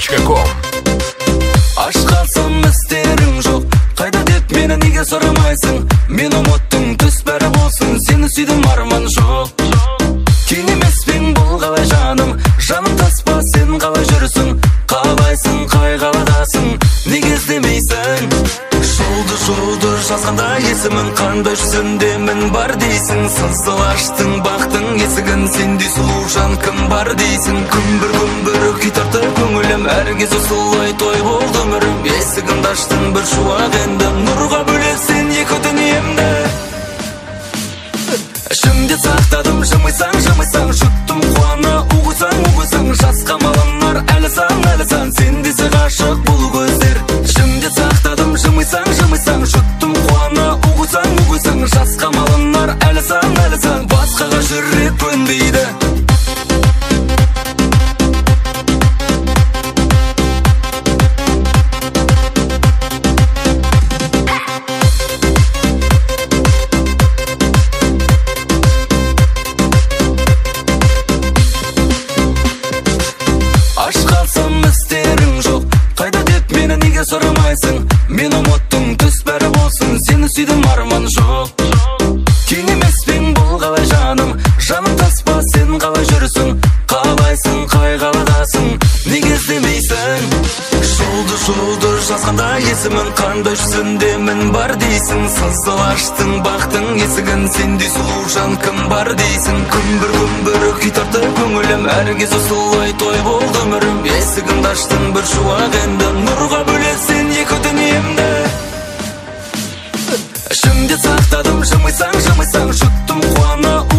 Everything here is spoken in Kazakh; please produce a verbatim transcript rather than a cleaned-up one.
точка ком. Аш қалсам істерің жоқ, қайда деп мені неге сұрамайсың? Мен ұмыттың түс бәрі болсын, сені сүйдім арман жоқ. Кейін емеспен бұл қалай жаным, жаным таспа сен қалай жүрсің? Қалайсың, қай қаладасың, неге іздемейсің? Жолды жолды жазғанда есімін қандай жүзіндемін бар дейсің. Сызыл аштың бақтың есігін, сендей сұлу жан кім бар дейсің? Күмбір күмбір күй тартты көңілім, әр кез осылай той болды өмірім. Есігімді аштың бір шуақ енді, нұрға бөлесің екі дүниемді. Ішімде сақтадым, жымайсаң, жымайсаң, жұттым қуана, уғысаң, уғысаң, жасқа малынар, әлі сан, әлі сан, сен десе ғашық бұл көздер. Ішімде сақтадым, жымайсаң, жымайсаң, жұттым қуана, уғысаң, уғысаң, жасқа малынар, әлі сан, әлі сан, басқаға жүрек көнбейді. Сұрамайсың, мен ұмыттың түс бәрі болсын, сені сүйдім арман жоқ. Кейін емеспен бұл қалай жаным, жаным таспа сен қалай жүрсің? Қалайсың, қай қаладасың, неге іздемейсің? Жолды жолды жазғанда есімін қандай жүзіндемін бар дейсің. Сызыл аштың бақтың есігін, сендей сұлу жан кім бар дейсің? Күмбір күмбір күй тартты көңілім, әр кез осылай той болды өмірім. Есігімді аштың бір шуақ енді, нұрға бөлесің екі дүниемді. Ішімде сақтадым, жымайсаң, жымайсаң, жұттым қуана,